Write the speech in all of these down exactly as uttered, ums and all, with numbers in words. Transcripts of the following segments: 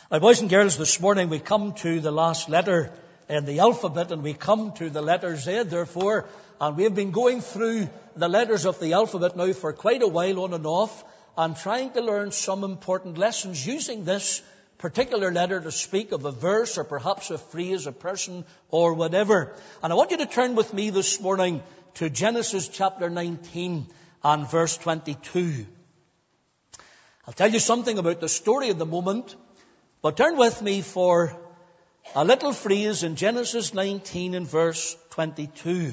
Now, boys and girls, this morning we come to the last letter in the alphabet, and we come to the letter Z, therefore, and we have been going through the letters of the alphabet now for quite a while on and off, and trying to learn some important lessons using this particular letter to speak of a verse or perhaps a phrase, a person, or whatever. And I want you to turn with me this morning to Genesis chapter nineteen and verse twenty-two. I'll tell you something about the story in the moment, but turn with me for a little phrase in Genesis nineteen and verse twenty-two.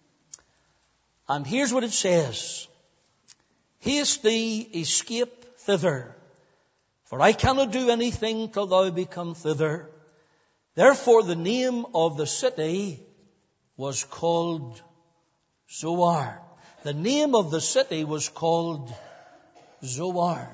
And here's what it says. Haste thee, escape thither, for I cannot do anything till thou be come thither. Therefore the name of the city was called Zoar. The name of the city was called Zoar.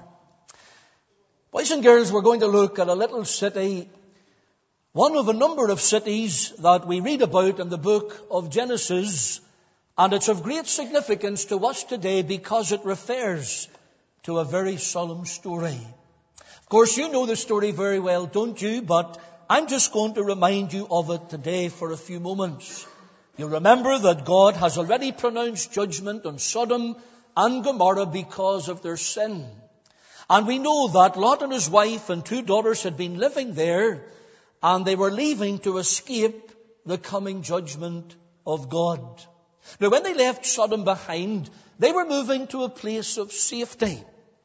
Boys and girls, we're going to look at a little city, one of a number of cities that we read about in the book of Genesis, and it's of great significance to us today because it refers to a very solemn story. Of course, you know the story very well, don't you? But I'm just going to remind you of it today for a few moments. You'll remember that God has already pronounced judgment on Sodom and Gomorrah because of their sin. And we know that Lot and his wife and two daughters had been living there, and they were leaving to escape the coming judgment of God. Now, when they left Sodom behind, they were moving to a place of safety.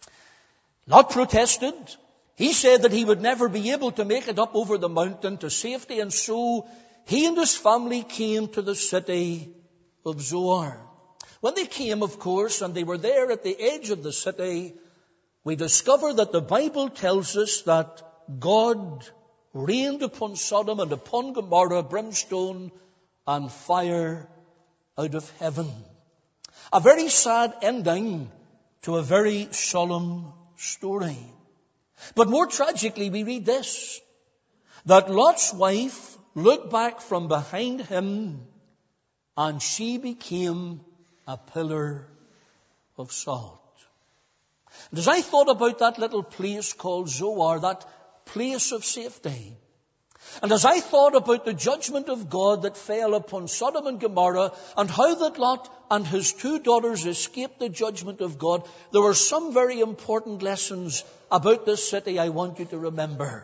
Lot protested. He said that he would never be able to make it up over the mountain to safety, and so he and his family came to the city of Zoar. When they came, of course, and they were there at the edge of the city, we discover that the Bible tells us that God rained upon Sodom and upon Gomorrah brimstone and fire out of heaven. A very sad ending to a very solemn story. But more tragically, we read this, that Lot's wife looked back from behind him and she became a pillar of salt. And as I thought about that little place called Zoar, that place of safety, and as I thought about the judgment of God that fell upon Sodom and Gomorrah and how that Lot and his two daughters escaped the judgment of God, there were some very important lessons about this city I want you to remember.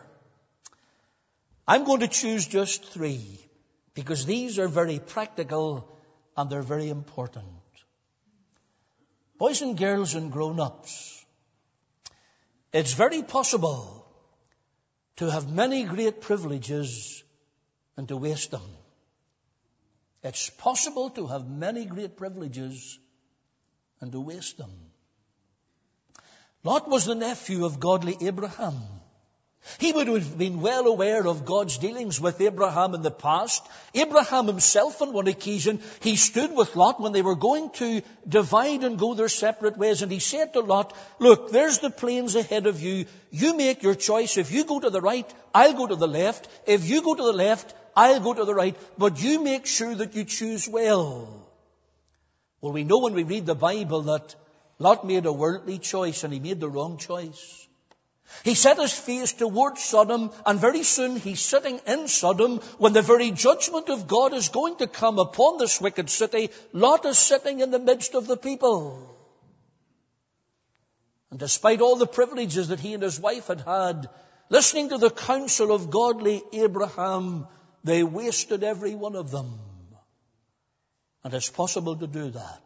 I'm going to choose just three because these are very practical and they're very important. Boys and girls and grown-ups, it's very possible to have many great privileges and to waste them. It's possible to have many great privileges and to waste them. Lot was the nephew of godly Abraham. He would have been well aware of God's dealings with Abraham in the past. Abraham himself, on one occasion, he stood with Lot when they were going to divide and go their separate ways. And he said to Lot, look, there's the plains ahead of you. You make your choice. If you go to the right, I'll go to the left. If you go to the left, I'll go to the right. But you make sure that you choose well. Well, we know when we read the Bible that Lot made a worldly choice and he made the wrong choice. He set his face towards Sodom, and very soon he's sitting in Sodom when the very judgment of God is going to come upon this wicked city. Lot is sitting in the midst of the people. And despite all the privileges that he and his wife had had, listening to the counsel of godly Abraham, they wasted every one of them. And it's possible to do that.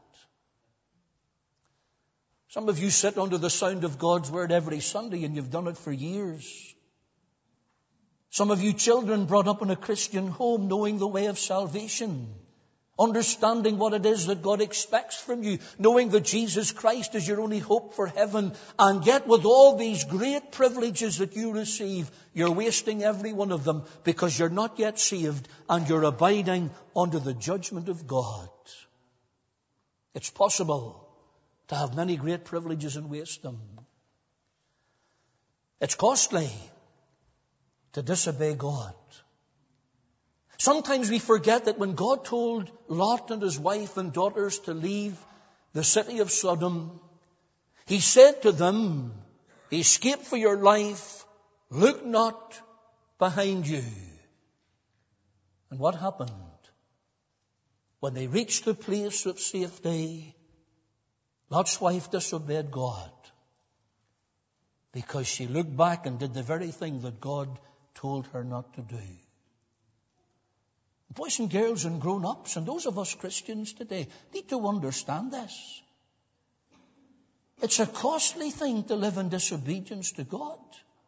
Some of you sit under the sound of God's word every Sunday and you've done it for years. Some of you children brought up in a Christian home knowing the way of salvation, understanding what it is that God expects from you, knowing that Jesus Christ is your only hope for heaven, and yet with all these great privileges that you receive, you're wasting every one of them because you're not yet saved and you're abiding under the judgment of God. It's possible to have many great privileges and waste them. It's costly to disobey God. Sometimes we forget that when God told Lot and his wife and daughters to leave the city of Sodom, he said to them, escape for your life Look not behind you. And what happened? When they reached the place of safety, Lot's wife disobeyed God because she looked back and did the very thing that God told her not to do. Boys and girls and grown-ups and those of us Christians today need to understand this. It's a costly thing to live in disobedience to God.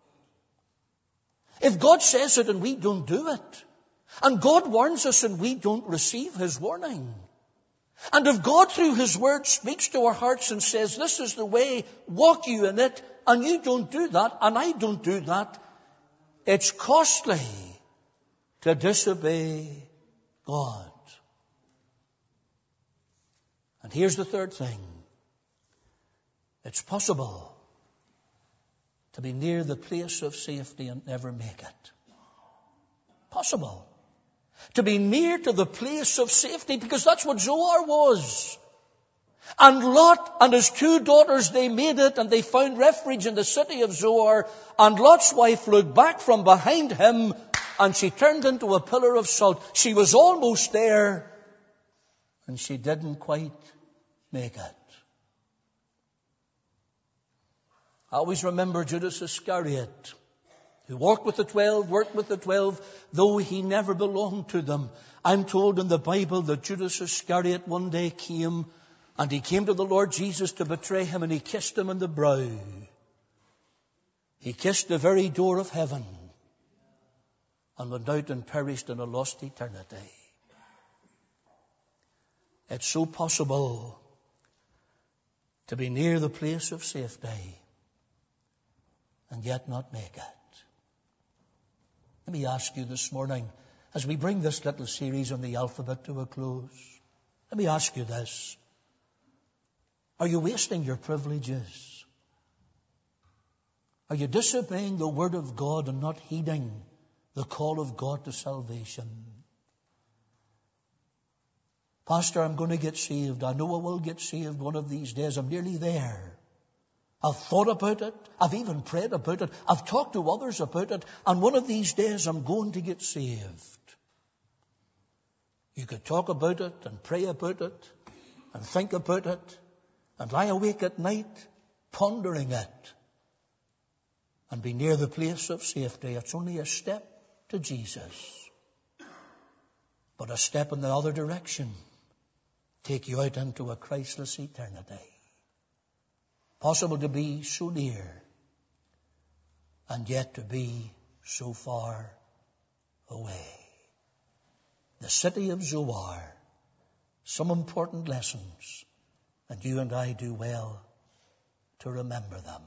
If God says it and we don't do it, and God warns us and we don't receive His warning, and if God through His Word speaks to our hearts and says, this is the way, walk you in it, and you don't do that, and I don't do that, it's costly to disobey God. And here's the third thing. It's possible to be near the place of safety and never make it. Possible. To be near to the place of safety, because that's what Zoar was. And Lot and his two daughters, they made it and they found refuge in the city of Zoar. And Lot's wife looked back from behind him and she turned into a pillar of salt. She was almost there and she didn't quite make it. I always remember Judas Iscariot, who walked with the twelve, worked with the twelve, though he never belonged to them. I'm told in the Bible that Judas Iscariot one day came, and he came to the Lord Jesus to betray Him, and he kissed Him on the brow. He kissed the very door of heaven, and went out and perished in a lost eternity. It's so possible to be near the place of safety, and yet not make it. Let me ask you this morning, as we bring this little series on the alphabet to a close, let me ask you this. Are you wasting your privileges? Are you disobeying the Word of God and not heeding the call of God to salvation? Pastor, I'm going to get saved. I know I will get saved one of these days. I'm nearly there. I've thought about it. I've even prayed about it. I've talked to others about it. And one of these days I'm going to get saved. You could talk about it and pray about it and think about it and lie awake at night pondering it and be near the place of safety. It's only a step to Jesus. But a step in the other direction take you out into a Christless eternity. Possible to be so near and yet to be so far away. The city of Zoar, some important lessons, and you and I do well to remember them.